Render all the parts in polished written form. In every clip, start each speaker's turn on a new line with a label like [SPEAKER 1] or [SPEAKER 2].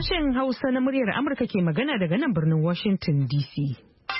[SPEAKER 1] Sashen Hausa na muryar Amurka ke magana daga nan birnin Washington DC.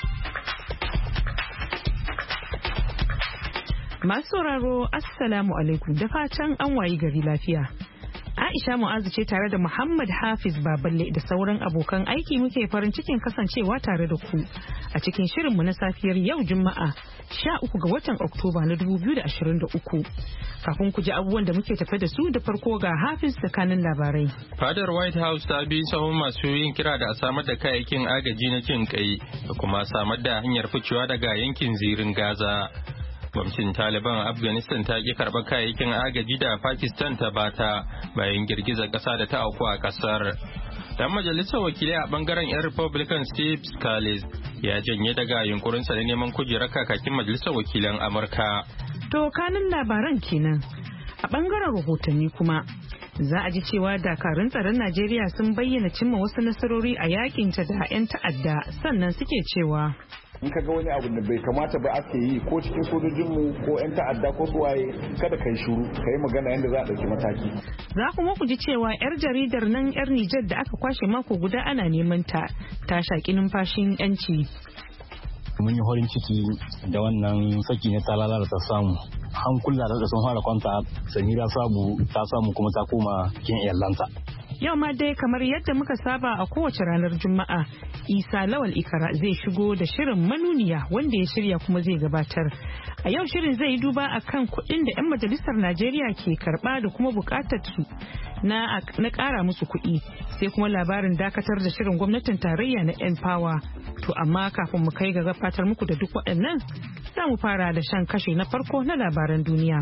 [SPEAKER 1] Masu sauraro, Assalamu alaikum da fatan an wayi gari lafiya. Aisha Mu'azu ce tare da Muhammad Hafiz Baballe da sauran abokan aiki muke farin cikin kasancewa tare da ku a cikin shirinmu na safiyar yau Juma'a 13 ga watan Oktoba na 2023. Kafin ku ji abubuwan da muke tafe da su da farko ga Hafiz da kanin labarai.
[SPEAKER 2] Fadar White House ta bi sahun masu yin kira da a samar da kayayyakin agaji na jin kai da kuma samar da hanyar ficewa daga yankin zirin Gaza. Gwamnatin Taliban a Afghanistan ta ki karɓar kayayyakin agaji da Pakistan ta bata bayan girgizar ƙasa da ta auku a ƙasar. Dan majalisar wakilai a bangaren 'yan Republican Steve Scalise ya janye daga yunkurinsa na neman kujerar kakakin majalisar wakilan Amurka.
[SPEAKER 1] To kanin labaran kenan. A bangaren rahotanni kuma za a ji cewa dakarun tsaron Najeriya sun bayyana cimma wasu nasarori a yakin ta da 'yan ta'adda sannan suke cewa
[SPEAKER 3] in ka ga wani abu da bai kamata ba ake yi ko cikin sojojinmu ko 'yan ta'adda ko suwaye kada ka yi shuru ka yi magana yadda za a ɗauki mataki.
[SPEAKER 1] Za kuma ku ji cewa 'yar jaridar nan 'yar Nijar da aka kwashe mako guda ana neman ta shaƙi numfashin 'yanci.
[SPEAKER 4] Mun yi horin ciki da wannan saki na talala da ta samu. Hankula da sun fara kwanta, Samira Sabu ta samu kuma ta koma cikin iyalanta.
[SPEAKER 1] Yau ma dai kamar yadda muka saba a kowace ranar Juma'a, Isa Lawal Ikara zai shigo da shirin manuniya wanda ya shirya kuma zai gabatar. A yau shirin zai yi duba akan kuɗin da 'yan majalisar Najeriya ke karɓa da kuma buƙatar su na ƙara musu kuɗi. Sai kuma labarin dakatar da shirin gwamnatin tarayya na 'yan fawa. To amma kafin mu kai ga gabatar muku da duk waɗannan, za mu fara da shan kashe na farko na labaran duniya.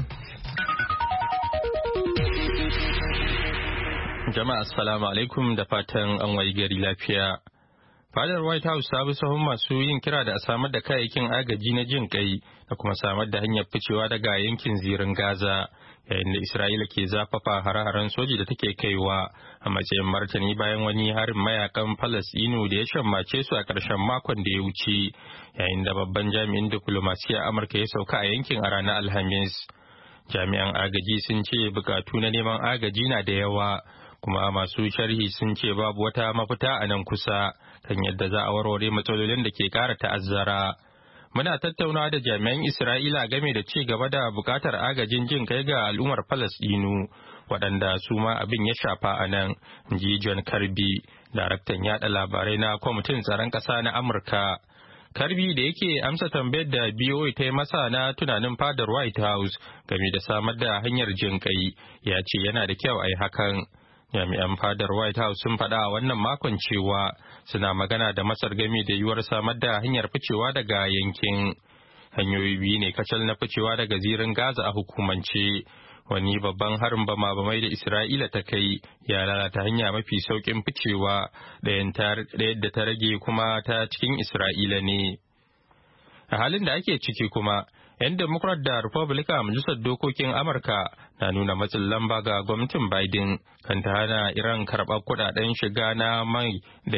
[SPEAKER 2] Jama'a assalamu alaikum da fatan an wayi gari lafiya. Fadar White House ta bi sahun masu yin kira da a samar da kayayyakin agaji na jin kai da kuma samar da hanyar ficewa daga yankin zirin Gaza yayin da Isra'ila ke zafafa hare-haren soji da take kaiwa a matsayin martani bayan wani harin mayakan Falasɗinu da ya shammace su a ƙarshen makon da ya wuce yayin da babban jami'in diflomasiyya Amurka ya sauka a yankin a ranar Alhamis. Jami'an agaji sun ce bukatu na neman agaji na da yawa. Kuma masu sharhi sun ce babu wata mafita a nan kusa kan yadda za a warware matsalolin da ke ƙara ta'azzara. Muna tattaunawa da jami'an Isra'ila game da ci gaba da buƙatar agajin jin kai ga al'ummar Falasɗinu waɗanda su ma abin ya shafa a nan, ji John Kirby, daraktan yaɗa labarai na kwamitin tsaron ƙasa na Amurka. Kirby da yake amsa tambayar da BOA ta yi masa na tunanin fadar White House game da samar da hanyar jin kai ya ce yana da kyau a yi hakan. Jami'an fadar White House sun faɗa a wannan makon cewa suna magana da Masar game da yiwuwar samar da hanyar ficewa daga yankin. Hanyoyi biyu ne kacal na ficewa daga zirin Gaza a hukumance. Wani babban harin bama-bamai da Isra'ila ta kai ya lalata hanya mafi sauƙin ficewa ɗayan da ta rage kuma ta cikin Isra'ila ne. A halin da ake ciki kuma, 'yan Democrat da Republican a Majalisar Dokokin Amurka na nuna matsin lamba ga gwamnatin Biden kan ta hana Iran karɓar kuɗaɗen shiga na mai da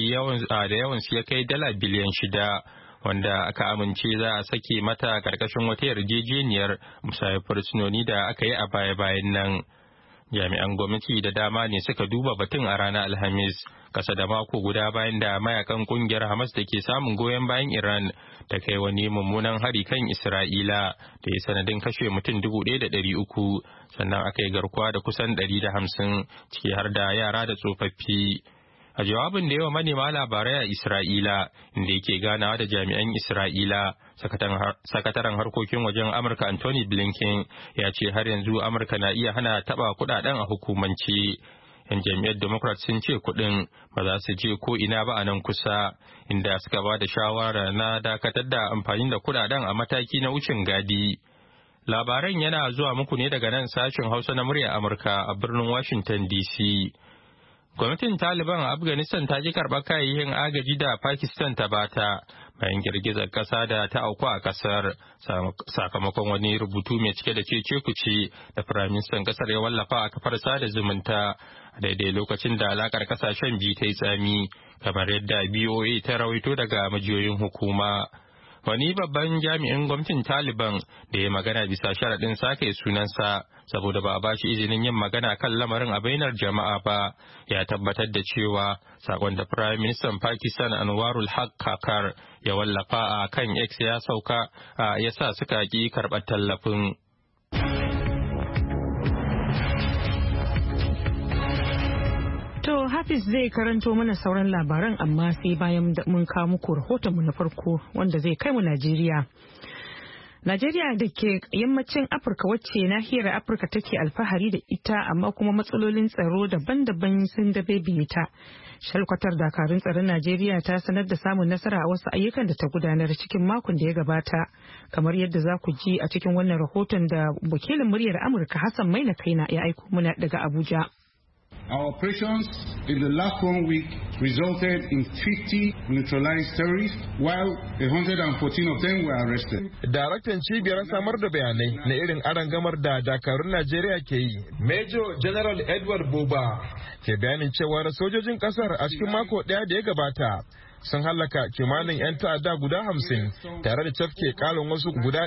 [SPEAKER 2] yawan ya kai $6 biliyan, wanda aka amince za a sake mata ƙarƙashin wata yarjejeniyar musayar fursunoni da aka yi a baya-bayan nan. Jami'an gwamnati da dama ne suka duba batun a ranar Alhamis, kasa da mako guda bayan da mayakan kungiyar Hamas da ke samun goyon bayan Iran ta kai wani mummunan hari kan Isra'ila da ya sanadin kashe mutum 1,300 sannan aka yi garkuwa da kusan 150 ciki har da yara da tsofaffi. A jawabin da yawa manema labarai a Isra'ila inda yake ganawa da jami'an Isra'ila, sakataren harkokin wajen Amurka Anthony Blinken ya ce har yanzu Amurka na iya hana taɓa kuɗaɗen a hukumance. 'Yan jam'iyyar Democrat sun ce kuɗin ba za su je ko ina ba a nan kusa, inda suka ba da shawara na dakatar da amfani da kuɗaɗen a mataki na wucin gadi. Labaran yana zuwa muku ne daga nan sashen Hausa na murya Amurka a birnin Washington DC. Gwamnatin Taliban a Afghanistan ta ji karɓar kayayyakin agaji da Pakistan ta bata bayan girgizar ƙasa da ta auku a ƙasar sakamakon wani rubutu mai cike da cece-kuce da Firaministan ƙasar ya wallafa a kafar sada zumunta a daidai lokacin da alaƙar ƙasashen biyu ta yi tsami kamar yadda BOA ta rawaito daga majiyoyin hukuma. Wani babban jami'in gwamnatin Taliban da ya magana bisa sharaɗin sake sunansa saboda ba a ba shi izinin yin magana kan lamarin a bainar jama'a ba, ya tabbatar da cewa sakon da Prime Minister Pakistan Anwarul Haq Kakar ya wallafa a kan X ya sauka ya sa suka ƙi karɓar tallafin.
[SPEAKER 1] To Hafiz zai karanto mana sauran labaran amma sai bayan mun kawo muku rahotonmu na farko wanda zai kai mu Najeriya. Najeriya da ke yammacin Afirka wacce nahiyar Afirka take alfahari da ita amma kuma matsalolin tsaro daban-daban sun dabaibaye ta. Shalkwatar dakarun tsaron Najeriya ta sanar da samun nasara a wasu ayyukan da ta gudanar cikin makon da ya gabata, kamar yadda za ku ji a cikin wannan rahoton da wakilin muryar Amurka Hassan Maina Kaina ya aiko muna daga Abuja.
[SPEAKER 5] Our operations in the last 1 week resulted in 50 neutralized terrorists, while 114 of them were arrested.
[SPEAKER 6] Daraktan cibiyar samar da bayanai na irin arangamar da dakarun Najeriya ke yi, Major General Edward Buba, ke bayanin cewar sojojin kasar a cikin mako ɗaya da ya gabata sun hallaka kimanin 'yan ta'adda guda 50 tare da cafke kalon wasu guda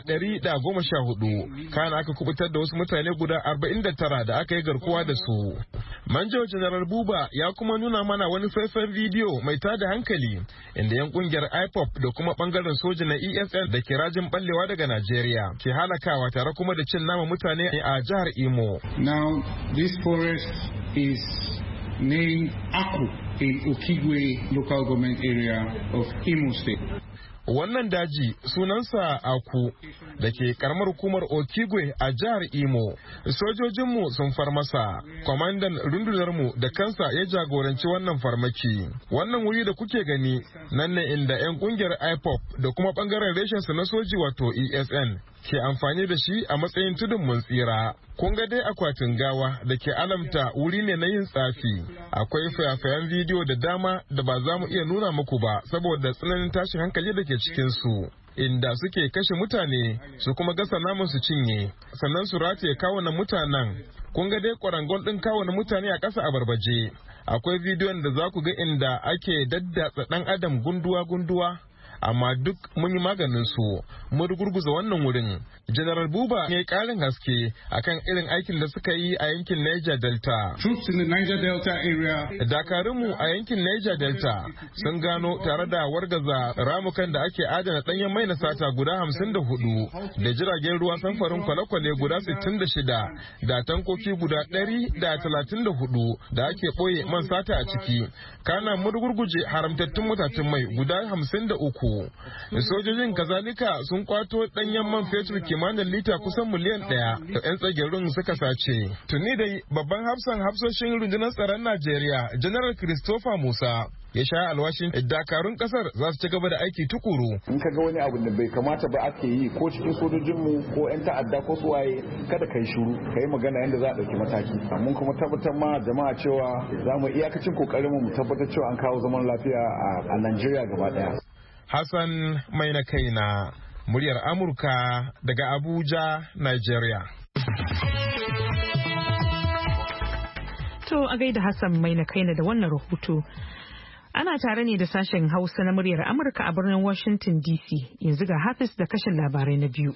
[SPEAKER 6] 114, kana aka kubutar da wasu mutane guda 49 da aka yi garkuwa da su. Manjo General Buba ya kuma nuna mana wani faifan bidiyo mai tada hankali inda 'yan kungiyar IPOP da kuma bangaren soja na ESN da ke rajin ballewa daga Najeriya ke halakawa tare kuma da cin nama mutane a jihar Imo.
[SPEAKER 5] Now this forest is named Aku in Okigwe local government area of Imo State.
[SPEAKER 6] Wannan daji sunansa Aku da ke karamar hukumar Okigwe a jihar Imo. Sojojinmu sun farmasa, kwamandan rundunarmu da kansa ya jagoranci wannan farmaki. Wannan wuri da kuke gani nan ne inda 'yan kungiyar IPOP da kuma bangaren reshensu na soji wato ESN ke amfani da shi a matsayin tudun mun tsira. Kun ga dai akwatin gawa da ke alamta wuri ne na yin tsafi. Akwai fayafayan bidiyo da dama da ba za mu iya nuna muku ba saboda tsananin tashin hankali da ke cikinsu. Inda suke kashe mutane su kuma gasa namun su cinye, sannan su rataye kawunan mutanen. Kun ga dai kwarangol ɗin kawunan mutane a ƙasa a barbaje. Akwai bidiyon da za ku ga inda ake daddatsa ɗan adam gunduwa-gunduwa. Amma duk mun yi maganin su, mun gurguza wannan wurin. General Buba ne karin haske akan irin aikin da suka yi a yankin Niger Delta.
[SPEAKER 5] Troops in the Niger Delta area.
[SPEAKER 6] Dakarunmu a yankin Niger Delta sun gano tare da wargaza ramukan da ake adana danyen mai na sata guda 54 da jiragen ruwa samfarin kwale-kwale guda 66 da tankoki guda 134 da ake ɓoye man sata a ciki. Kana murgurguje haramtattun matatun mai guda 53. Sojojin kazalika sun kwato danyen man fetur kimanin lita kusan miliyan 1 da 'yan tsagerun suka sace. Tuni dai babban hafsoshin rundunar tsaron Najeriya, General Christopher Musa, ya sha alwashin dakarun kasar za su ci gaba da aiki tukuru.
[SPEAKER 3] In ka ga wani abu da bai kamata ba ake yi ko cikin sojojinmu ko 'yan ta'adda ko suwaye, kada ka yi shiru, ka yi magana yadda za a ɗauki mataki. Mun kuma tabbatar ma jama'a cewa za mu iyakacin kokarin mu tabbatar cewa an kawo zaman lafiya a Najeriya gaba ɗaya.
[SPEAKER 6] Hassan Maina Kaina, muryar Amurka daga Abuja, Nigeria.
[SPEAKER 1] To a gaida Hassan Maina Kaina da wannan rahoto. Ana tare ne da sashen Hausa na muryar Amurka a birnin Washington DC. Yanzu ga Hafiz da kashin labarai na biyu.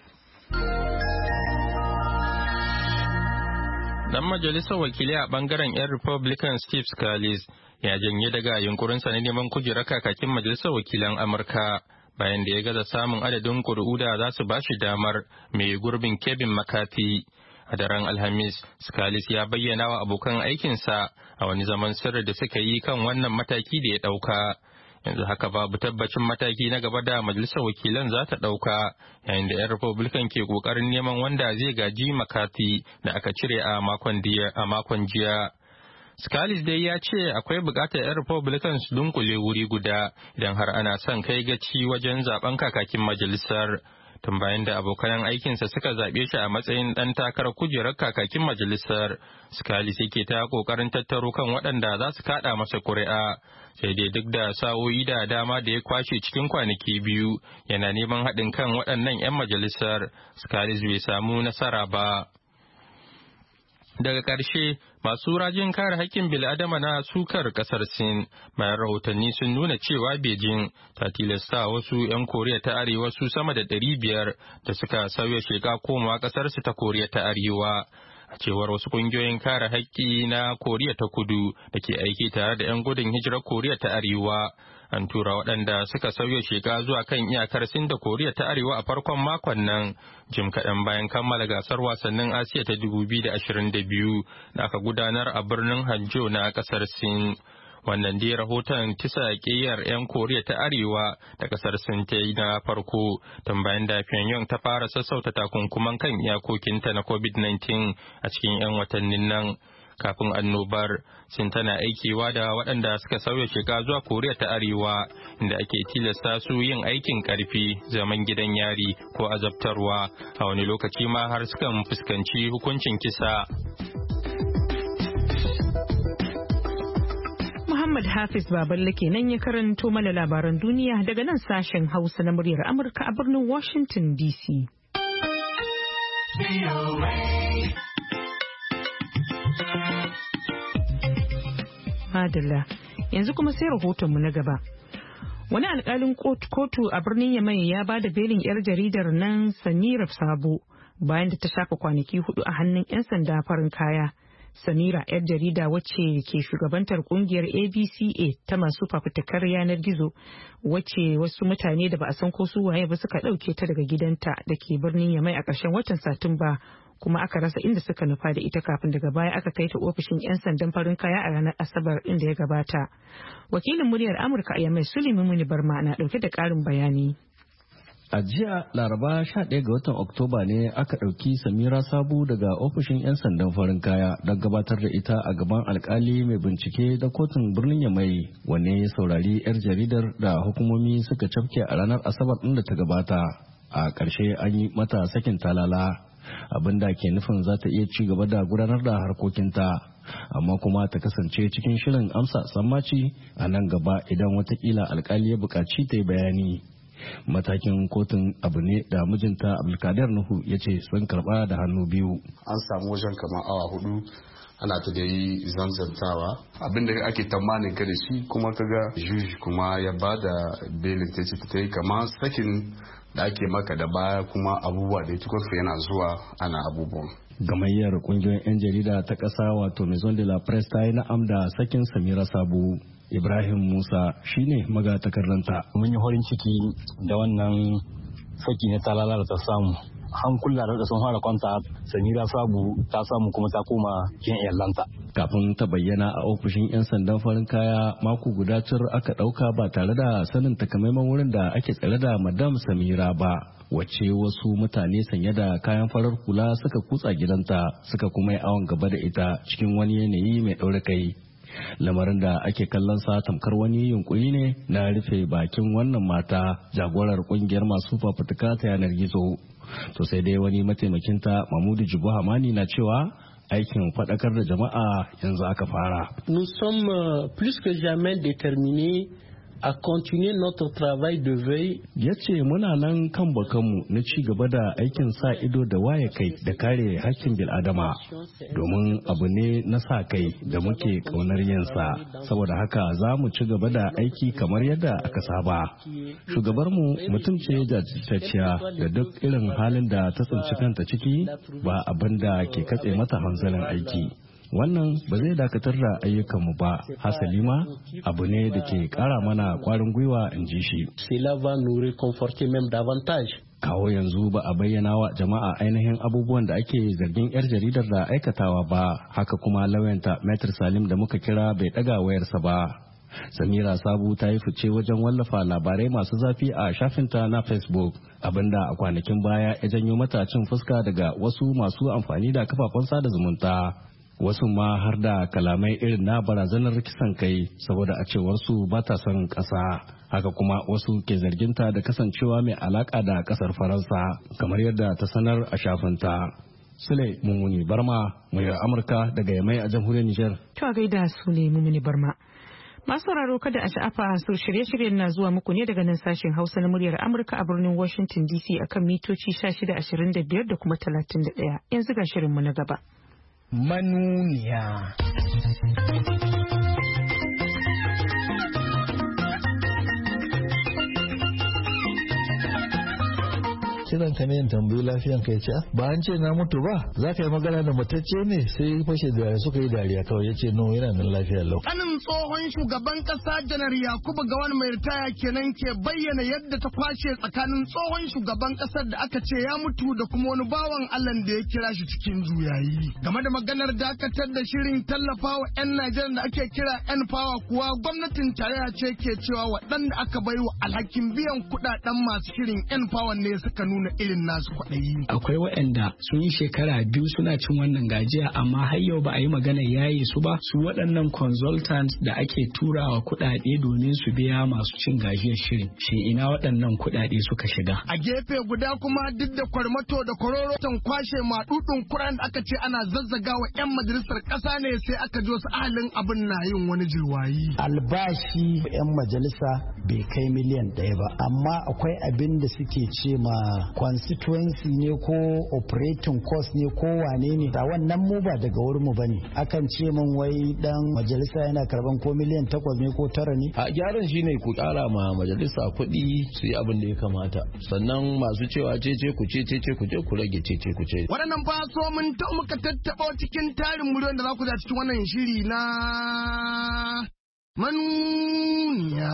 [SPEAKER 2] Dan majalisar wakilai a bangaren 'yan Republican Steve Scalise ya janye daga yunkurinsa na neman kujerar kakakin majalisar wakilan Amurka bayan da ya gaza samun adadin ƙuri'u da za su ba shi damar mai gurbin Kevin McCarthy. A daren Alhamis, Scalise ya bayyana wa abokan aikinsa a wani zaman sirri da suka yi kan wannan mataki da ya ɗauka. Yanzu haka babu tabbacin mataki na gaba da majalisar wakilan za ta ɗauka, yayin da 'yan Republican ke ƙoƙarin neman wanda zai gaji McCarthy da aka cire a makon jiya. Scalise dai ya ce akwai buƙatar 'yan Republican su dunkule wuri guda idan har ana son kai gaci wajen zaben kakakin majalisar. Tun bayan da abokan aikinsa suka zaɓe shi a matsayin ɗan takarar kujerar kakakin majalisar, Scalise yake ta ƙoƙarin tattaro kan waɗanda za su kaɗa masa ƙuri'a. Sai dai duk da sa'o'i da dama da ya kwashe cikin kwanaki biyu yana neman haɗin kan waɗannan 'yan majalisar, Scalise bai samu nasara ba. Daga ƙarshe, masu rajin kare haƙƙin bil'adama na sukar ƙasar Sin bayan rahotanni sun nuna cewa Beijing ta tilasta wasu 'yan Koriya ta Arewa su sama da 500 da suka sauya sheka komawa ƙasarsu ta Koriya ta Arewa. A cewar wasu ƙungiyoyin kare haƙƙi na Koriya ta Kudu da ke aiki tare da 'yan gudun hijirar Koriya ta Arewa. An tura waɗanda suka sauya sheka zuwa kan iyakar Sin da Koriya ta Arewa a farkon makon nan, jim kaɗan bayan kammala gasar wasannin Asiya ta 2022 da aka gudanar a birnin Hangzhou na ƙasar Sin. Wannan dai rahoton tisa ƙiyar 'yan Koriya ta Arewa da ƙasar Sin ta yi na farko, tun bayan da Pyongyang ta fara sassauta takunkuman kan iyakokinta na COVID-19 a cikin 'yan watannin nan. Kafin annobar, Sin tana aikewa da waɗanda suka sauya sheka zuwa Koriya ta Arewa, inda ake tilasta su yin aikin ƙarfi, zaman gidan yari ko azabtarwa, a wani lokaci ma har sukan fuskanci hukuncin kisa.
[SPEAKER 1] Muhammad Hafiz Baballe kenan ya karanto mana labaran duniya daga nan sashen Hausa na muryar Amurka a birnin Washington DC. Madalla, yanzu kuma sai rahotonmu na gaba. Wani alkalin kotu a birnin Yamai ya ba da belin 'yar jaridar nan Samira Sabo bayan da ta shafa kwanaki 4 a hannun 'yan sanda farin kaya. Samira, 'yar jarida wacce ke shugabantar kungiyar ABCA ta masu fafutukar yanar gizo, wacce wasu mutane da ba a san ko su waye ba suka ɗauke ta daga gidanta da ke birnin Yamai a ƙarshen watan Satumba, kuma aka rasa inda suka nufa da ita kafin daga baya aka kai ta ofishin 'yan sandan farin kaya a ranar Asabar inda ya gabata. Wakilin muryar Amurka a Yamai Suleiman Muni Barma na ɗauke da ƙarin bayani.
[SPEAKER 7] A jiya Laraba 11 ga watan Oktoba ne aka ɗauki Samira Sabu daga ofishin 'yan sandan farin kaya don gabatar da ita a gaban alkali mai bincike da kotun birnin Yamai, wanne ya saurari 'yar jaridar da hukumomi suka cafke a ranar Asabar ɗin da ta gabata. A ƙarshe an yi mata sakin talala, abinda ke nufin za ta iya ci gaba da gudanar da harkokinta, amma kuma ta kasance cikin shirin amsa sammaci a nan gaba idan watakila alkali ya buƙaci ta yi bayani. Matakin kotun abu ne da mijinta Abdulkadir Nuhu ya ce sun karba da hannu biyu.
[SPEAKER 8] An samu wajen kamar awa 4 ana ta da yi zanzantawa abinda ake tamanin ka da shi, kuma kaga juji kuma ya ba da belin ta ce ta yi kamar sakin da ake maka da baya, kuma abubuwa da tukar yana zuwa ana abubuwan.
[SPEAKER 7] Gamayyar kungiyoyin 'yan jarida ta ƙasa wato Maison de la Presse ta yi na'am da sakin Samira Sabu. Ibrahim Musa shine magatakardanta.
[SPEAKER 4] Mun yi horin ciki da wannan saki na talala da ta samu. Hankula da sun fara kwanta, Samira Sabu ta samu kuma ta koma kin iyalanta.
[SPEAKER 7] Kafin ta bayyana a ofishin 'yan sandan farin kaya mako guda cir aka ɗauka ba tare da sanin takamaiman wurin da ake tsare da Madam Samira ba, wacce wasu mutane sanye da kayan farar hula suka kutsa gidanta suka kuma yi awon gaba da ita cikin wani yanayi mai ɗaure kai. Lamarin da ake kallon sa tamkar wani yunkuri ne na rufe bakin wannan mata jagorar kungiyar masu fafutuka ta yanar gizo. To sai dai wani mataimakinta Mamudu Jibo Hamani na cewa aikin faɗakar da jama'a yanzu aka fara.
[SPEAKER 9] Nous sommes plus que jamais déterminés a continuer notre travail de veille.
[SPEAKER 7] Ya ce muna nan kan bakanmu na ci gaba da aikin sa ido da waye kai da kare hakkin bil'adama, domin abu ne na sa kai da muke kaunar yinsa, saboda haka za mu ci gaba da aiki kamar yadda aka saba. Shugabarmu mutum ce jajirtacciya da duk irin halin da ta tsinci kanta ciki ba abin da ke katse mata hanzarin aiki. Wannan ba zai dakatar da ayyukanmu ba, hasali ma abu ne da ke kara mana kwarin gwiwa, in ji shi. Kawo yanzu ba a bayyana wa jama'a ainihin abubuwan da ake zargin 'yar jaridar da aikatawa ba, haka kuma lauyanta Maitre Salim da muka kira bai daga wayarsa ba. Samira Sabu ta yi fice wajen wallafa labarai masu zafi a shafinta na Facebook, abinda a kwanakin baya ya janyo mata cin fuska daga wasu masu amfani da kafafen sada zumunta. Wasu ma har da kalamai irin na barazanar kisan kai saboda a cewar su ba ta son ƙasa. Haka kuma wasu ke zarginta da kasancewa mai alaka da ƙasar Faransa, kamar yadda ta sanar a shafinta. Sule Mummuni Barma, muryar Amurka daga Yamai a jamhuriyar Nijar.
[SPEAKER 1] To gaida Sule Mummuni Barma. Masu sauraro kada a sha'afa, su shirye-shiryen na zuwa muku ne daga nan sashen Hausa na muryar Amurka a birnin Washington DC akan mitoci 1625 da kuma 31. Yanzu ga shirinmu na gaba.
[SPEAKER 10] manuniya.
[SPEAKER 11] kiran ka ne in tambayi lafiyan ka yace ba an ce na mutu ba za ka yi magana da matacce ne sai fashe da suka yi dariya kawai yace no yana nan lafiya lau.
[SPEAKER 10] Kanin tsohon shugaban kasa Janar Yakubu Gowon mai ritaya kenan ke bayyana yadda ta kwashe tsakanin tsohon shugaban kasar da aka ce ya mutu da kuma wani bawan Allah da ya kira shi cikin juyayi. Game da maganar dakatar da shirin tallafawa 'yan Najeriya da ake kira 'yan fawa kuwa gwamnatin tarayya ce ke cewa waɗanda aka baiwa alhakin biyan kuɗaɗen masu shirin 'yan fawa ne suka nuna irin nasu kwaɗayi.
[SPEAKER 12] Akwai waɗanda sun yi shekara 2 suna cin wannan gajiya amma har yau ba a yi magana yaye su ba. Su waɗannan consultants da ake turawa kuɗaɗe domin su biya masu cin gajiyar shirin. Shi ina waɗannan kuɗaɗe suka shiga?
[SPEAKER 10] A gefe guda kuma duk da kwarmato da kororoton kwashe maɗuɗin kuran da aka ce ana zazzagawa 'yan majalisar ƙasa ne sai aka ji wasu ahalin abin na yin wani jirwayi.
[SPEAKER 13] Albashi 'yan majalisa bai kai miliyan 1 ba amma akwai abin da suke ce ma constituency ne ko operating cost ne ko wane ne da wannan mu ba daga wurin mu bane akan ce min wai dan majalisa yana karban ko miliyan 8 ne ko 9 ne.
[SPEAKER 14] A gyaran shine ku kara ma majalisa kuɗi su yi abin da ya kamata sannan masu cewa cece ku ku rage cece ku ce.
[SPEAKER 10] Waɗannan ba so mun ta muka tattaɓa cikin tarin miliyon da za ku ja cikin wannan shiri na manuniya.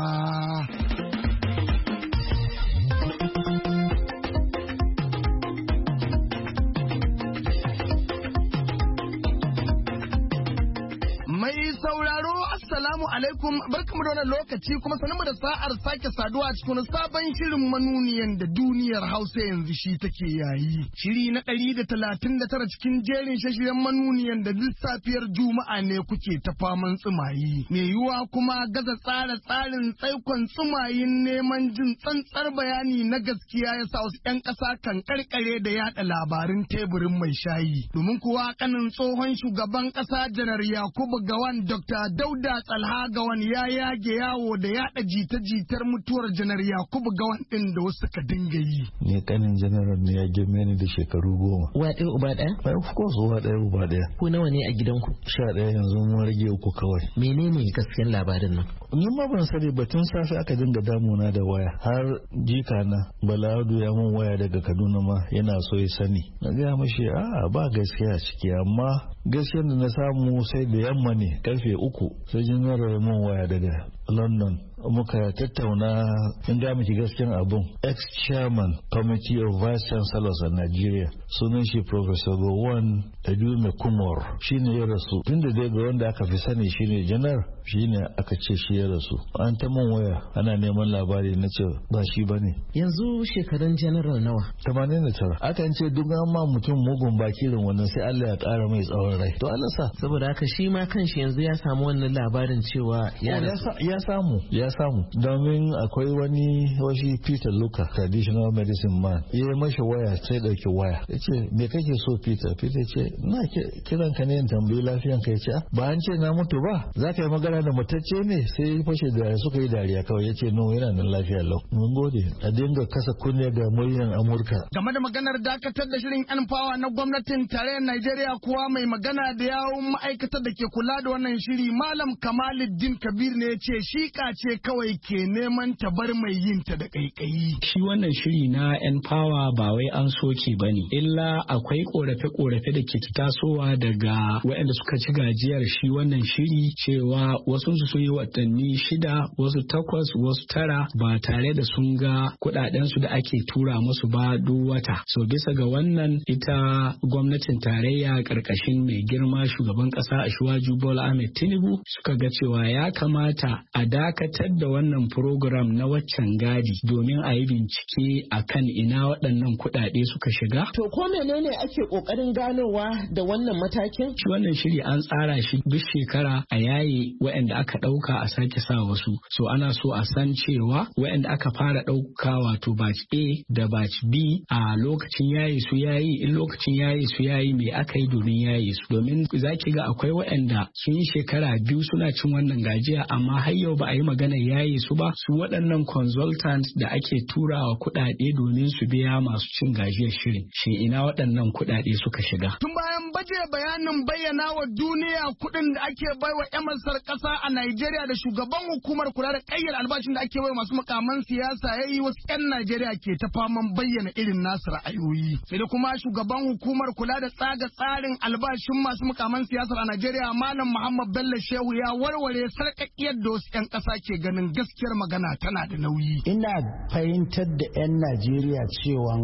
[SPEAKER 10] Sauraro assalamu alaikum barkamu da wannan lokaci kuma sanin da sa'ar sake saduwa a cikin sabon shirin manuniyan da duniyar Hausa yanzu shi take yayi. Shiri na 139 cikin jerin shashiren manuniyan da duk safiyar Juma'a ne kuke ta faman tsumayi. Me yiwuwa kuma gaza tsara tsarin tsaikon tsumayin neman jin tsantsar bayani na gaskiya ya sa wasu 'yan ƙasa kan karkare da yada labarin teburin mai shayi. Domin kuwa kanin tsohon shugaban ƙasa Janar Yakubu Gowon Dr. Dauda Tsalha Gowon ya yage yawo da yada jita-jitar mutuwar Janar Yakubu Gowon din da wasu ka dinga yi.
[SPEAKER 11] Ni kanin janaral ne ya girme ni da shekaru 10.
[SPEAKER 15] Uwa ɗaya uba ɗaya?
[SPEAKER 11] Of course uwa ɗaya uba ɗaya.
[SPEAKER 15] Ku nawa ne a gidanku?
[SPEAKER 11] 11 yanzu mun rage 3 kawai.
[SPEAKER 15] Menene gaskiyar labarin nan?
[SPEAKER 11] Ni ma ban sani ba tun safe aka dinga damuna da waya har jika na Baladu ya mun waya daga Kaduna ma yana so ya sani. Na ga mashi ba gaskiya ciki amma gaskiyar da na samu sai da yamma ne karfe 3 sai general mun waya daga London muka tattauna in ga miki gaskiyar abun. Ex-chairman committee of vice chancellors a Nigeria sunan shi Professor Gowon Edume Kumor shine ya rasu. Tunda dai ga wanda aka fi sani shine janar shine aka ce shi ya rasu. An ta mun waya ana neman labari na ce ba shi bane.
[SPEAKER 15] Yanzu shekarun general nawa?
[SPEAKER 11] 89. Akan ce duk ma mutum mugun baki irin wannan sai Allah ya kara mai tsawon rai. To Allah sa.
[SPEAKER 15] Saboda haka shi ma kanshi yanzu ya samu wannan labarin cewa
[SPEAKER 11] ya samu domin akwai wani Peter Luka traditional medicine man ya yi mashi waya sai dauki waya ya ce me kake so Peter ce na kiran ka ne in tambayi lafiyan ka ya ce ba an ce na mutu ba za ka yi magana da matacce ne sai fashe da suka yi dariya kawai ya ce no yana nan lafiya lau. Mun gode a dinga kasa kunne ga muryan Amurka.
[SPEAKER 10] Game da maganar dakatar da shirin yan fawa na gwamnatin tarayyar Najeriya kuwa mai magana da yawun ma'aikatar da ke kula da wannan shiri Malam Kamaluddin Kabir ne ya ce shi ce kawai ke neman ta bar mai yin ta da kaikayi.
[SPEAKER 12] Shi wannan shiri na yan fawa ba wai an soke ba ne, illa akwai korafe-korafe da ke tasowa daga waɗanda suka ci gajiyar shi wannan shiri cewa wasu su yi watanni 6, wasu 8, wasu 9 ba tare da sun ga kuɗaɗensu da ake tura musu ba duk wata. So bisa ga wannan ita gwamnatin tarayya ƙarƙashin mai girma shugaban ƙasa Asiwaju Bola Ahmed Tinubu suka ga cewa ya kamata a dakatar da wannan program na waccan gadi domin a yi bincike a kan ina waɗannan kuɗaɗe suka shiga.
[SPEAKER 15] To ko menene ake ƙoƙarin ganowa da wannan matakin?
[SPEAKER 12] Shi wannan shiri an tsara shi duk shekara a yaye waɗanda aka ɗauka a sake sa wasu. So ana so a san cewa waɗanda aka fara ɗauka wato batch A da batch B a lokacin yaye su yayi in lokacin yaye su yayi me aka yi domin yaye su. Domin za ki ga akwai waɗanda sun yi shekara 2 suna cin wannan gajiya amma har yau ba a yi magana yayi su ba, su waɗannan consultant da ake turawa kuɗaɗe domin su biya masu cin gajiyar shirin, shi ina waɗannan kuɗaɗe suka shiga.
[SPEAKER 10] Tun bayan baje bayanin bayyana wa duniya kuɗin da ake baiwa 'yan masar ƙasa a Najeriya da shugaban hukumar kula da ƙayyar albashin da ake baiwa masu mukaman siyasa ya yi, wasu 'yan Najeriya ke ta faman bayyana irin nasu ra'ayoyi. Sai da kuma shugaban hukumar kula da tsaga tsarin albashin masu mukaman siyasar a Najeriya Malam Muhammad Bello Shehu ya warware sarƙaƙiyar da wasu 'yan ƙasa ke ganin gaskiyar magana tana da nauyi.
[SPEAKER 13] Ina fahimtar da 'yan Najeriya cewa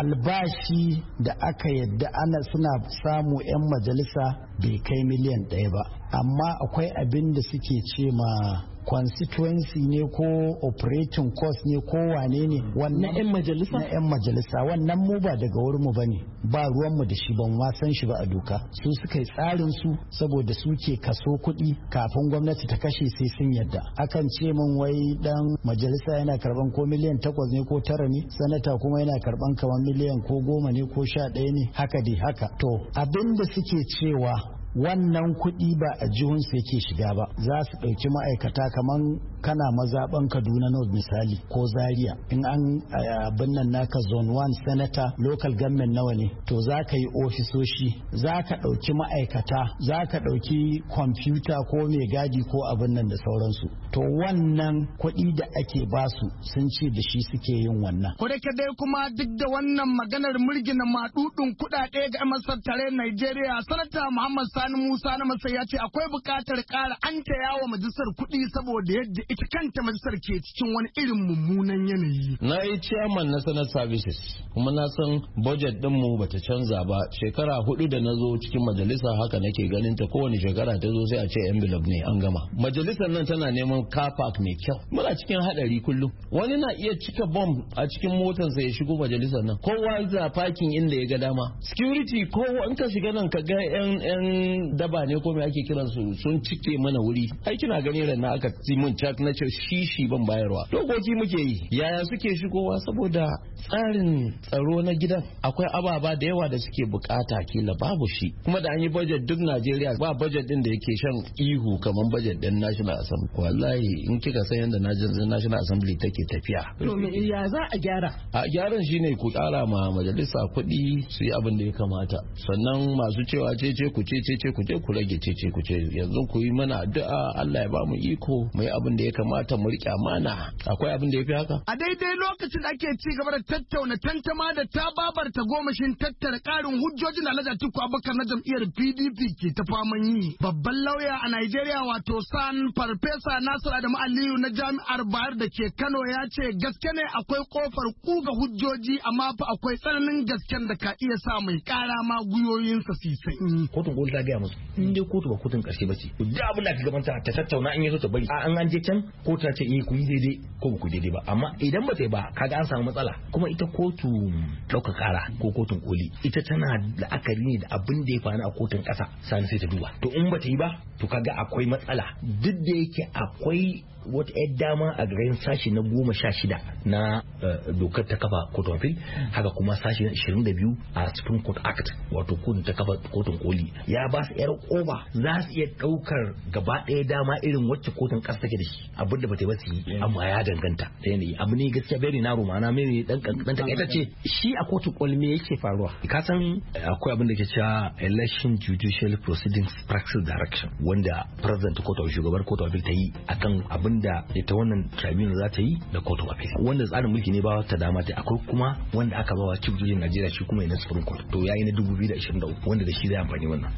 [SPEAKER 13] albashi da aka yadda ana suna samu 'yan majalisa bai kai miliyan 1 ba, amma akwai abin da suke ce ma constituency ne ko operating cost ne ko wane ne wannan
[SPEAKER 15] na 'yan
[SPEAKER 13] majalisa wannan mu ba daga wurin mu bane, ba ruwan mu da shi, ban wasan shi ba a doka. Su suka yi tsarin su saboda su ke kaso kuɗi kafin gwamnati ta kashe sai sun yadda. Akan ce min wai dan majalisa yana karban ko miliyan 8 ne ko 9 ne, sanata kuma yana karban kamar miliyan ko 10 ne ko 11 ne, haka dai haka. To abin da suke cewa wannan kuɗi ba a jihunsu yake shiga ba, za su ɗauki ma'aikata kamar kana mazaɓan Kaduna North misali ko Zaria, in an abin nan naka zone 1 senator local government nawa ne, to za ka yi ofisoshi, za ka ɗauki ma'aikata, za ka ɗauki kwamfuta ko mai gadi ko abin nan da sauransu. To wannan kuɗi da ake basu sun ce da shi suke yin wannan.
[SPEAKER 10] Ko da dai kuma duk da wannan maganar murgina maɗuɗin kuɗaɗe ga masar tare Najeriya, sanata Muhammad Sani Musa na Masai ya ce akwai buƙatar ƙara an taya wa majalisar kuɗi saboda yadda ita kanta majalisar ke cikin wani irin mummunan yanayi.
[SPEAKER 14] Na yi chairman na Senate Services kuma na san budget ɗinmu bata canza ba. Shekara 4 da na zo cikin majalisa haka nake ganin ta, kowane shekara ta zo sai a ce envelope ne an gama. Majalisar nan tana neman car park mai kyau. Muna cikin haɗari kullum. Wani na iya cika bomb a cikin motarsa ya shigo majalisar nan. Kowa za parking inda ya ga dama. Security kowa in ka shiga nan ka ga 'yan daba ne ko me ake kiran su sun cike mana wuri. Ai kina gani ran na aka ci mun chat na ce shishi ban bayarwa. Dokoki muke yi. Yaya suke shigowa saboda tsarin tsaro na gidan akwai ababa da yawa da suke bukata kila babu shi. Kuma da an yi budget duk Najeriya ba budget din da yake shan ihu kamar budget din National Assembly. Wallahi in kika san yadda National Assembly take tafiya.
[SPEAKER 15] To me ya za a gyara?
[SPEAKER 14] A gyaran shine ku kara ma majalisa kuɗi su yi abin da ya kamata. Sannan masu cewa cece ku ku rage cece ku ce, yanzu ku yi mana addu'a Allah ya ba mu iko mu yi abin da ya kamata mu riƙe amana. Akwai abin da ya fi haka?
[SPEAKER 10] A daidai lokacin da ake ci gaba da tattauna tantama da ta babarta gomashin tattara ƙarin hujjojin Alhaji Atiku Abubakar na jam'iyyar PDP ke ta faman yi. Babban lauya a Najeriya wato San Farfesa Nasir Adamu Aliyu na Jami'ar Bayar da ke Kano ya ce gaske ne akwai kofar kuga hujjoji, amma fa akwai tsananin gasken da ka iya sa mai ƙara ma guyoyinsa su sanyi.
[SPEAKER 16] Kotun koli ta gaya musu in dai kotu ba kotun karshe ba ce, duk abin da aka gabanta ta tattauna in yaso ta bari an je can kotu ta ce ku yi daidai ko ba ku daidai ba, amma idan ba ta yi ba kaga an samu matsala. Kuma ita kotu ɗauka kara ko kotun koli ita tana la'akari ne da abin da ya faru a kotun ƙasa sani sai ta duba, to in ba ta yi ba to kaga akwai matsala. Duk da yake akwai wata 'yar dama a garin sashi na 16 na dokar ta kafa kotun appeal, haka kuma sashi na 22 a Supreme Court Act wato kotun ta kafa kotun koli ya ba su 'yar oba, za su iya daukar gaba ɗaya dama irin wacce kotun ƙasa take da shi, abin da ba ta ba su yi, amma ya danganta da yanayi. Abu ne gaskiya bai na rumana mai dan takaitacce. Shi a kotun koli me yake faruwa? Ka san akwai abin da ke cewa election judicial proceedings practice direction wanda president court of shugabar court of appeal ta yi akan abin da ita wannan tribunal za ta yi da court of appeal, wanda tsarin mulki ne ba ta dama ta. Akwai kuma wanda aka bawa chief judge Najeriya shi kuma yana Supreme Court, to yayi na 2023 wanda da shi zai amfani wannan.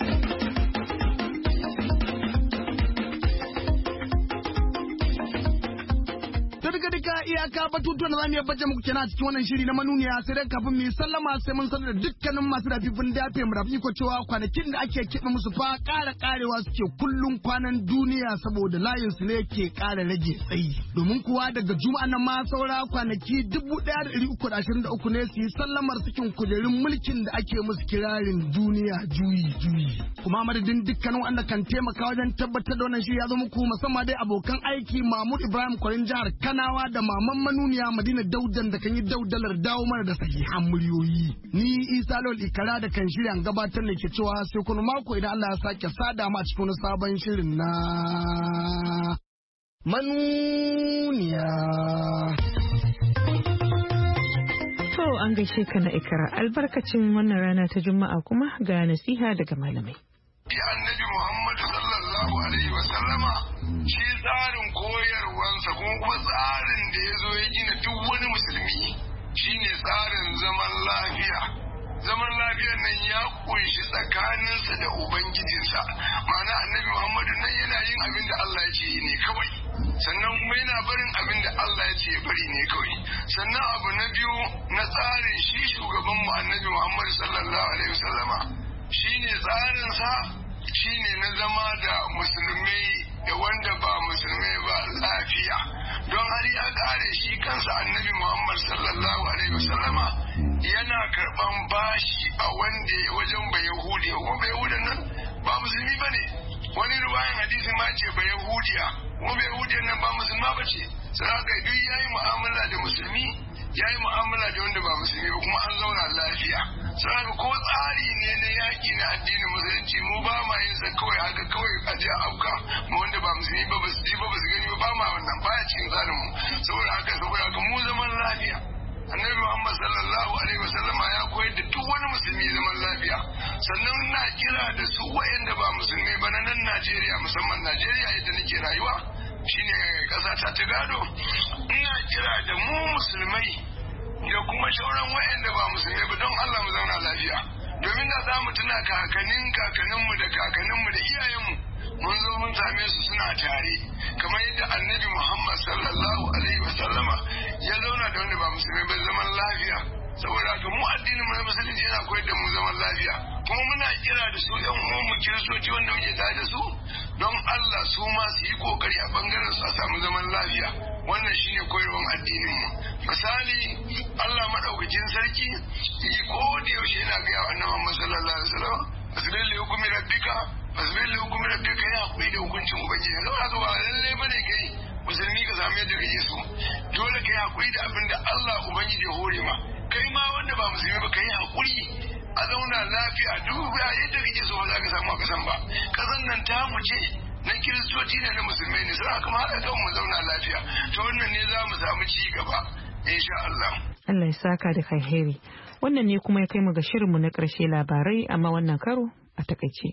[SPEAKER 10] iyaka batutuwan da za mu yi baje muku kenan a cikin wannan shiri na manuniya, sai dai kafin mu yi sallama sai mun sanar da dukkanin masu dafifin dafe mu rafi ko cewa kwanakin da ake keɓe musu fa ƙarewa suke kullum kwanan duniya saboda layin su ne ke ƙara rage tsayi. Domin kuwa daga juma'a nan ma saura kwanaki 1323 ne su yi sallamar cikin kujerun mulkin da ake musu kirarin duniya juyi. Kuma madadin dukkanin wanda kan taimaka wajen tabbatar da wannan shiri ya zo muku, musamman dai abokan aiki Mahmud Ibrahim Kwarin jihar Kanawa da Maman Manuniya Madina Daudan da kan yi daudalar dawo mana da sahihan muryoyi. Ni Isa Lol Ikara da kan shirya gabatar da ke cewa sai kuma mako idan Allah ya sake sada mu a cikin sabon shirin na Manuniya.
[SPEAKER 1] To an gaishe ka na Ikra, albarkacin wannan rana ta Juma'a kuma ga nasiha daga malamai.
[SPEAKER 17] Ya Annabi Muhammad sallallahu alaihi wa sallama shi tsarin koyarwansa kuma tsarin da ya zo ya gina duk wani musulmi shine tsarin zaman lafiya. Zaman lafiyar nan ya kunshi tsakaninsa da Ubangijinsa. Ma'ana Annabi Muhammadu nan yana yin abin da Allah ya ce ne kawai. Sannan kuma yana barin abin da Allah ya ce bari ne kawai. Sannan abu na biyu na tsarin shi shugabanmu Annabi Muhammadu sallallahu alaihi wasallama shine tsarinsa shine na zama da musulmai da wanda ba musulmai ba lafiya. Don har ya kare shi kansa Annabi Muhammad sallallahu alaihi wasallama yana karban bashi a wanda wajen Bayahudi, kuma Bayahudan nan ba musulmi bane. Wani ruwayan hadisi ma ce Bayahudiya, kuma Bayahudiyan nan ba musulma bace. Sai haka duk yayi mu'amala da musulmi, yayi mu'amala da wanda ba musulmi ba, kuma an zauna lafiya. Sai haka ko tsari ne na yaki na addinin musulunci mu ba ma yin sa kawai haka kawai a je auka mu wanda ba musulmi ba su ji ba su gani ba ma wannan baya cikin tsarin mu. Saboda haka mu zaman lafiya. Annabi Muhammad sallallahu alaihi wasallama ya koyar da duk wani musulmi zaman lafiya. Sannan na kira da su wayanda ba musulmi ba na nan Najeriya, musamman Najeriya yadda nake rayuwa shine kasa ta gado. Ina kira da mu musulmai da kuma shauran wayanda ba musulmi ba don Allah mu zauna lafiya. Domin da za mu tuna kakanninmu da iyayenmu mun zo mun same su suna tare kamar yadda Annabi Muhammad sallallahu alaihi wasallama ya zauna da wanda ba musulmi ba zaman lafiya. Saboda haka mu addinin mu na musulunci yana koyar da mu zaman lafiya, kuma muna kira da su ɗan uwanmu kiristoci wanda muke tare da su don Allah su ma su yi kokari a bangaren su a samu zaman lafiya. Wannan shine koyarwar addinin mu. Misali Allah madaukakin sarki ko da yaushe yana ga Annabi Muhammad sallallahu alaihi wasallam asbil li hukmi rabbika ya hakuri da hukuncin ubangiji. Saboda haka ba lalle bane kai musulmi ka samu yadda kake so, dole kai hakuri da abin da Allah ubangiji ya hore ma. Kai ma wanda ba musulmi ba kai hakuri a zauna lafiya, duk yadda kake so ba za ka samu a kasan ba. Kasan nan ta mu ce na kiristoci ne na musulmai ne, sai kuma haɗa kan mu zauna lafiya. To wannan ne za mu samu ci gaba insha Allah.
[SPEAKER 1] Allah ya saka da alheri. Wannan ne kuma ya kai mu ga shirinmu na ƙarshe, labarai amma wannan karo a takaice.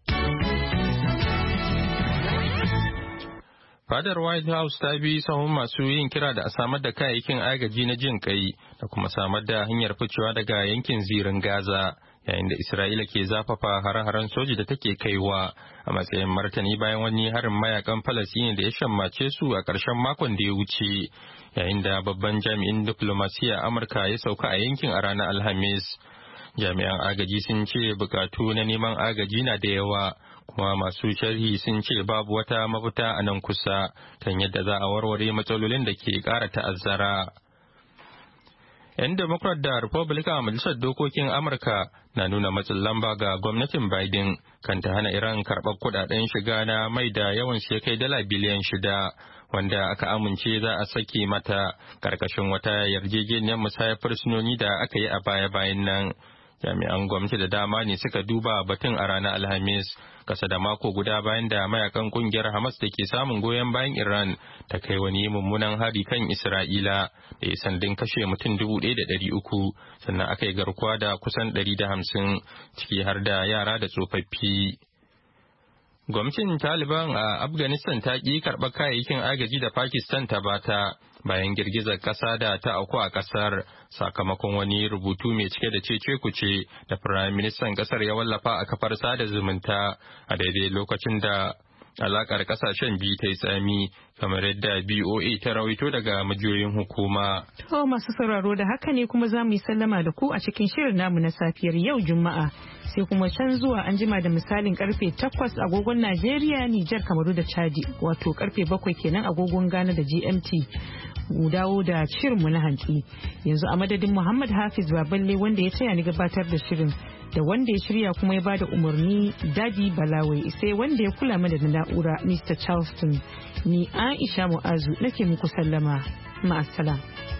[SPEAKER 2] Fadar White House ta bi sahun masu yin kira da a samar da kayayyakin agaji na jin kai da kuma samar da hanyar ficewa daga yankin zirin Gaza, yayin da Isra'ila ke zafafa hare-haren soji da take kaiwa a matsayin martani bayan wani harin mayakan Falasini da ya shammace su a ƙarshen makon da ya wuce, yayin da babban jami'in diplomasiya Amurka ya sauka a yankin a ranar Alhamis. Jami'an agaji sun ce bukatu na neman agaji na da yawa, kuma masu sharhi sun ce babu wata mafita a nan kusa kan yadda za a warware matsalolin da ke ƙara ta'azzara. 'Yan Democrat da Republican a Majalisar Dokokin Amurka na nuna matsin lamba ga gwamnatin Biden kan ta hana Iran karɓar kuɗaɗen shiga na mai da yawan shi kai $6 biliyan wanda aka amince za a sake mata ƙarƙashin wata yarjejeniyar musayar fursunoni da aka yi a baya-bayan nan. Jami'an gwamnati da dama ne suka duba batun a ranar Alhamis, kasa da mako guda bayan da mayakan kungiyar Hamas da ke samun goyon bayan Iran ta kai wani mummunan hari kan Isra'ila da ya sandin kashe mutum 1,300, sannan aka yi garkuwa da kusan 150 ciki har da yara da tsofaffi. Gwamnatin Taliban a Afghanistan ta ƙi karɓar kayayyakin agaji da Pakistan ta bata bayan girgizar ƙasa da ta auku a ƙasar, sakamakon wani rubutu mai cike da cece-kuce da Firayim Ministan ƙasar ya wallafa a kafar sada zumunta a daidai lokacin da alakar ƙasashen biyu ta yi tsami, kamar yadda BOA ta rawaito daga majiyoyin hukuma.
[SPEAKER 1] To masu sauraro, da haka ne kuma za mu yi sallama da ku a cikin shirin namu na safiyar yau Juma'a. Sai kuma can zuwa an jima da misalin karfe 8 agogon Najeriya, Nijar, Kamaru da Chadi, wato karfe 7 kenan agogon Ghana da GMT. Mu dawo da shirinmu na hantsi. Yanzu a madadin Muhammad Hafiz Baballe wanda ya taya ni gabatar da shirin, da wanda ya shirya kuma ya bada umarni Dadi Balawai, sai wanda ya kula mana da na'ura Mr. Charleston. Ni Aisha Mu'azu nake muku sallama. Ma'assalam.